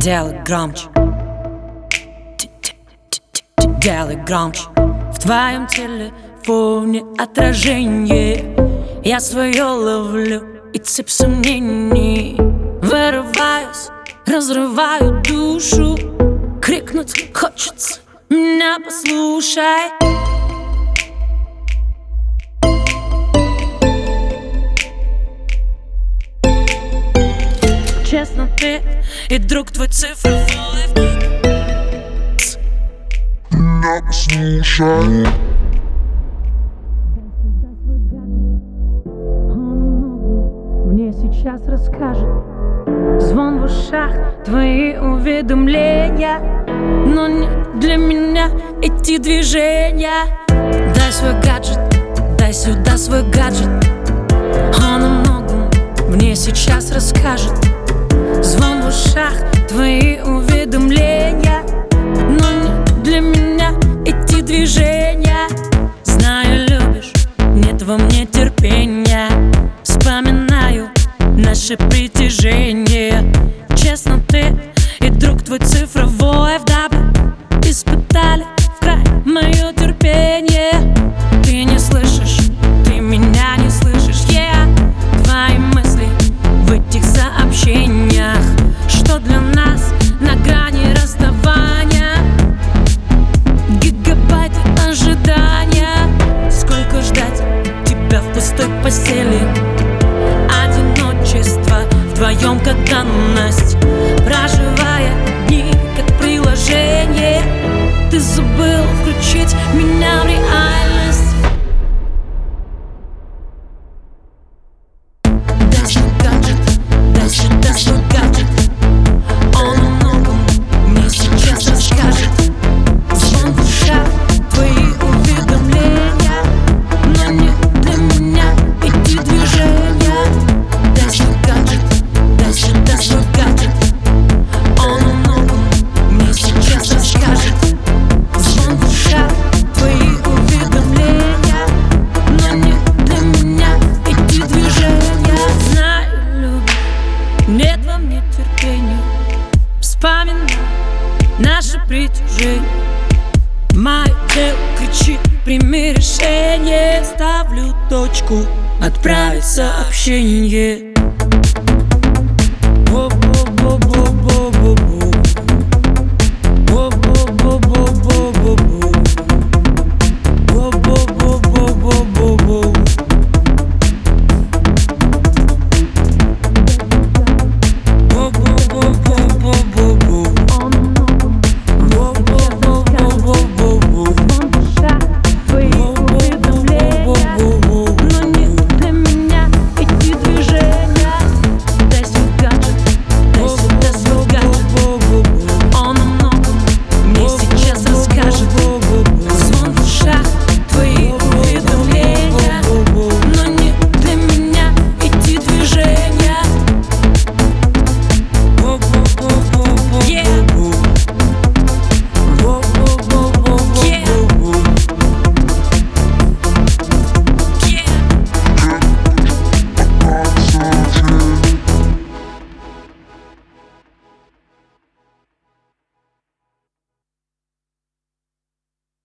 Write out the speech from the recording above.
Делай громче, делай громче. В твоем телефоне отражение. Я свое ловлю и цепь сомнений. Вырываюсь, разрываю душу. Крикнуть хочется, меня послушай. Честно, ты и друг твой цифровой. Меня послушай. Мне сейчас расскажет. Звон в ушах, твои уведомления. Но не для меня эти движения. Дай свой гаджет, дай сюда свой гаджет. Он о многом мне сейчас расскажет. Звон в ушах, твои уведомления. Но не для меня эти движения. Знаю, любишь, нет во мне терпения. Вспоминаю наше притяжение. Честно, ты и друг твой цифровой вдобавок испытали в край мое терпение. Ты не слышишь, ты меня не слышишь. Твои мысли в этих сообщениях, что для нас на грани расставания. Гигабайты ожидания. Сколько ждать тебя в пустой постели? Одиночество вдвоем как данность, проживая дни как приложение. Ты забыл включить меня в реальность. Дай свой гаджет, дай сюда свой гаджет. Он о многом мне сейчас расскажет. Звон в ушах, твои уведомления. Но не для меня эти движения. Дай свой гаджет, дай сюда свой гаджет. Он о многом мне сейчас расскажет. Звон в ушах, твои уведомления. Но не для меня эти движения. Знаю, любишь, нет во мне терпения. Вспоминаю наше притяжение. Мое тело кричит, прими решение. Ставлю точку, отправить сообщение.